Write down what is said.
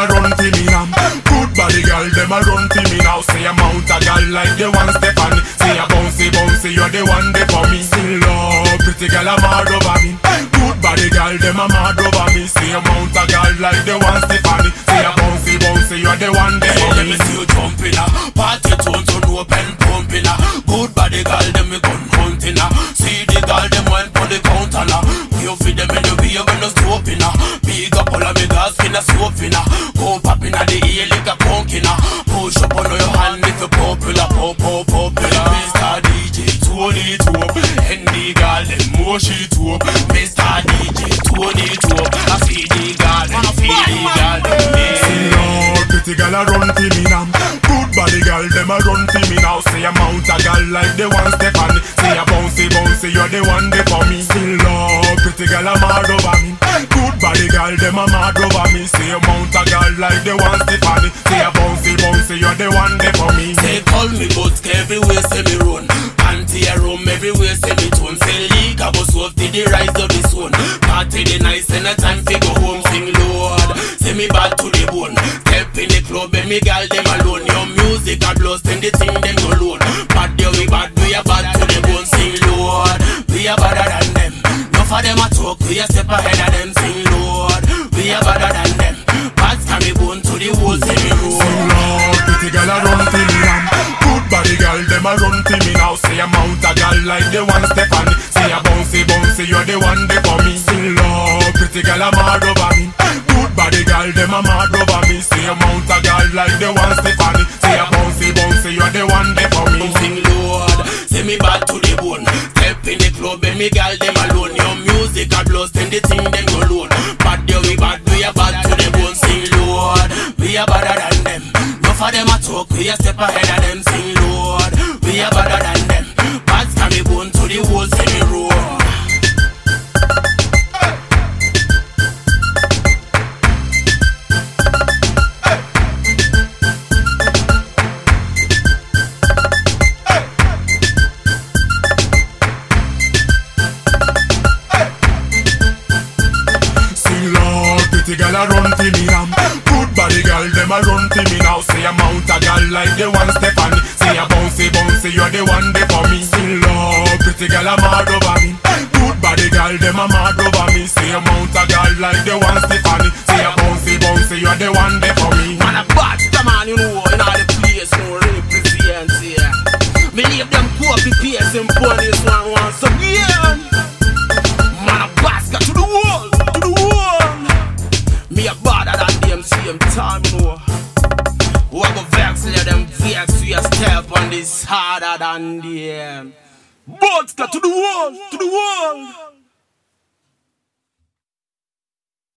a run to me now. Good body girl, them a run to me now. Say a mount a girl like the one Stephanie. Say a bouncy bouncy, you're the one there for me. Still love, pretty girl a mad over me. Good body girl, them a mad over me. Say a mount a girl like the one Stephanie. Say a bouncy bouncy, you're the one there for Let me. me see you jumping party tunes on open pumping Good body girl, them me gun hunting See the girl, them wine for the counter We you feed them in the way when no stopping Big up all of me girls, skin a soaping Go popping the ear like a punkin Push up on your hand if you popular, popular Mr. DJ, Tony Top And the girl, them more she top Mr. DJ, Tony Top I feed the girl, I feed the girl, Pretty girl a run to me now. Good body girl, them a run to me now. Say a mount a girl like the one Stephanie. Say a bouncy bouncy, you're the one there for me. Still love, pretty girl a mad over me. Good body girl, them a mad over me. Say a mount a girl like the one Stephanie. Say a bouncy bouncy, you're the one there for me. Say call me but everywhere say me run. Panty a room everywhere say me tone. Say league a bus off to the rise of the sun. Party the nice and a time fi go home. Sing Lord, say me bad to the bone. Step in the club and me girl them alone. Your music a lost and the thing them go loan. Bad day we bad to the bone. Sing Lord, we are better than them. Enough of them a talk, we a step ahead of them. Sing Lord, we are better than them. Bad carry bone to the whole sing me road. Sing Lord, pretty girl a run to me now. Good body girl, them a run to me now. Say a mount a girl like the one Stephanie. Say a bouncy bouncy, you're the one there for me. Sing Lord, pretty girl a mad over me. Good body girl, them a mad over me. Say a mount a girl like the one Stephanie. Say a bouncy bouncy, you're the one there for me. Sing Lord, say me bad to the bone. Step in the club and me girl them alone. Your music a lost and the thing them go loan. Bad day we are bad to the bone. Sing Lord, we are better than them. Enough of them a talk, we a step ahead of them. Sing Lord, we are better than them. Bad carry bone to the whole sing me road. Pretty girl a run to me now. Good body girl, them a run to me now. Say a mount a girl like the one Stephanie. Say a bouncy bouncy, you're the one there for me. Still love, pretty girl a mad over me. Good body girl, them a mad over me. Say a mount a girl like the one Stephanie. Say a bouncy bouncy, you're the one there for me. Man a bad man, you know, in all the place, no represent here. Me leave them copy paste and ponies one so yeah. Man a basket to the wall, to the wall. Me a badder than them same time, you know. Who a go vex, let them vex. We a step on this harder than them. Vodka to the wall, to the wall.